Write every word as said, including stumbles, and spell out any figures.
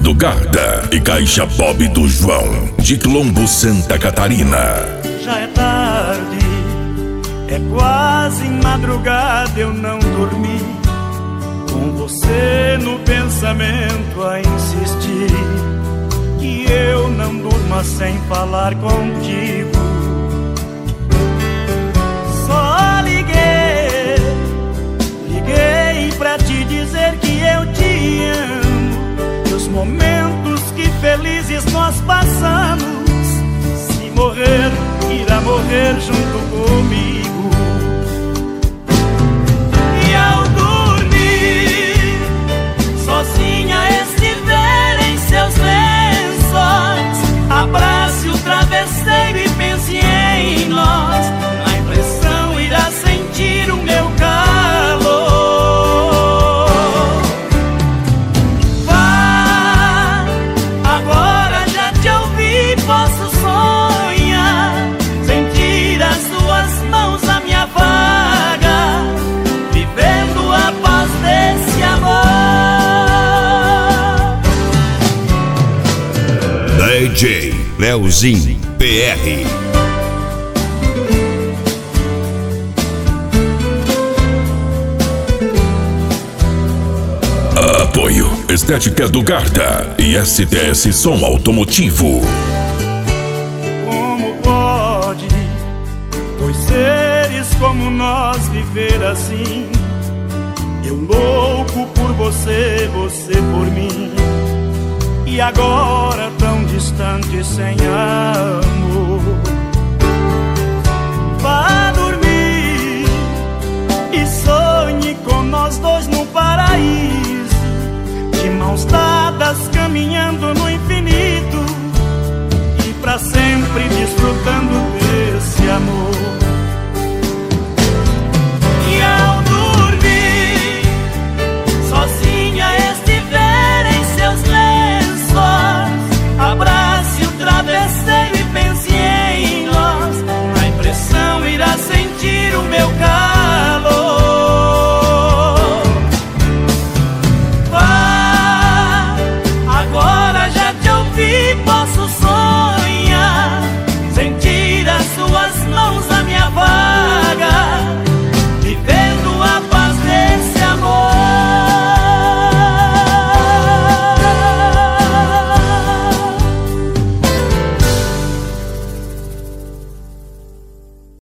do Garda e Caixa Bob do João, de Quilombo, Santa Catarina. Já é tarde, é quase madrugada, eu não dormi, com você no pensamento a insistir, que eu não durma sem falar contigo. Só liguei, liguei pra te dizer que eu te amo, e os momentos que felizes nós passamos, se morrer, irá morrer junto comigo. E ao dormir, sozinha estiver em seus lençóis, abrace o travesseiro e pense em nós, na impressão irá sentir o meu calor. Vá, agora já te ouvi, posso sonhar, sentir as tuas mãos na minha vaga, vivendo a paz desse amor. D J Leozinho P R. Apoio Estética do Garda e S T S Som Automotivo. Como pode dois seres como nós viver assim? Eu louco por você, você por mim, e agora tão distante sem amor.